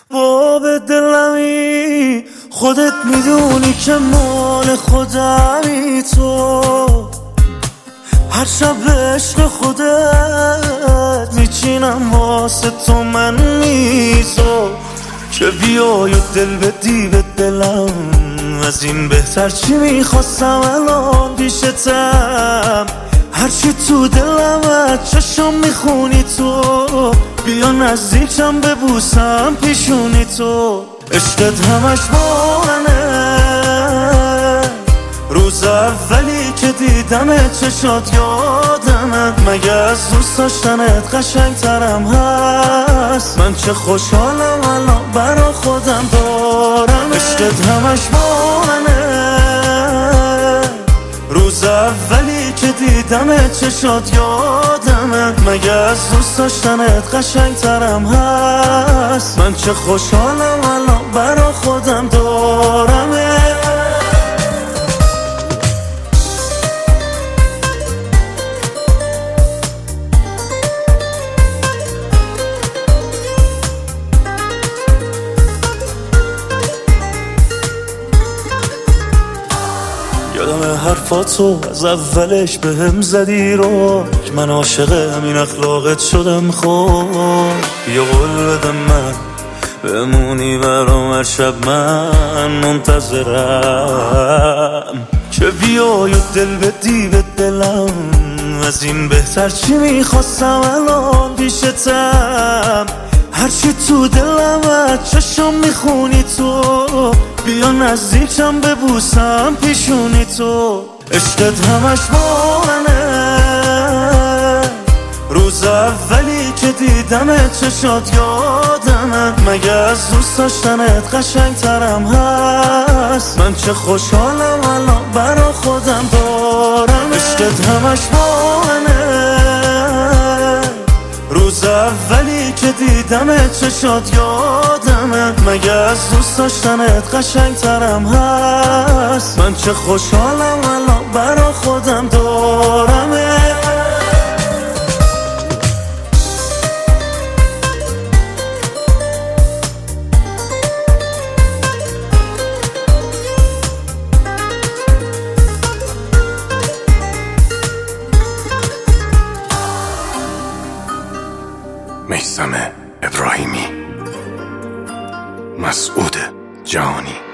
باب دلمی خودت میدونی که مال خودمی تو، هر شب عشق خودت میچینم واسه تو من میزو، که بیای و دل بدی به دلم، از این بهتر چی میخواستم الان پیشتم، هرچی تو دلم چشم میخونی تو، بیا نزدیکم ببوسم پیشونی تو، عشقت همش با منه، روز اولی که دیدم چشات یادمه، مگه از دوست داشتنت قشنگترم هست، من چه خوشحالم الان برا خودم دارم، عشقت همش با منه، روز اولی که دیدم چشات یادمه، مگه از دوست داشتنت قشنگترم هست، من چه خوشحالم الان برا خودم دارم. یادم حرفاتو از اولش بهم زدی رو، که من عاشق همین اخلاقت شدم، خب بیا قول بدم من بمونی برام هر شب، من منتظرم که بیای و دل بدی به دلم، از این بهتر چی میخواستم الان پیشتم، هرچی تو دلم چشم میخونی تو، بیا نزدیکم ببوسم پیشونی تو، عشقت همش با منه، روز اولی که دیدم چشات یادمه، مگه از دوست داشتنت قشنگترم هست، من چه خوشحالم الان برا خودم دارم، عشقت همش با منه، روز اولی که دیدم چشات یادمه، مگه از دوست داشتنت قشنگترم هست، من چه خوشحالم الان برا خودم دارم. میثم ابراهیمی، مسعود جهانی.